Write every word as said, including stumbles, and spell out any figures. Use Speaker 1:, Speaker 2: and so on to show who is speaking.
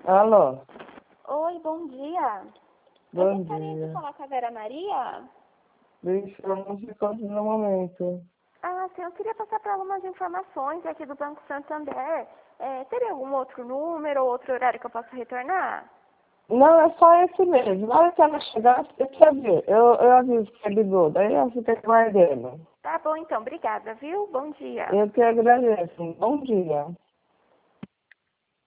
Speaker 1: Alô?
Speaker 2: Oi, bom dia.
Speaker 1: Bom
Speaker 2: Eu gostaria
Speaker 1: dia.
Speaker 2: de falar com a Vera Maria.
Speaker 1: Vixe, eu não se encontro no momento.
Speaker 2: Ah, sim, eu queria passar para algumas informações aqui do Banco Santander. É, teria algum outro número ou outro horário que eu possa retornar?
Speaker 1: Não, é só esse mesmo. Na hora que ela chegar, você quer ver. Eu, eu aviso que você ligou, daí eu fico guardando.
Speaker 2: Tá bom, então. Obrigada, viu? Bom dia.
Speaker 1: Eu que agradeço. Bom dia.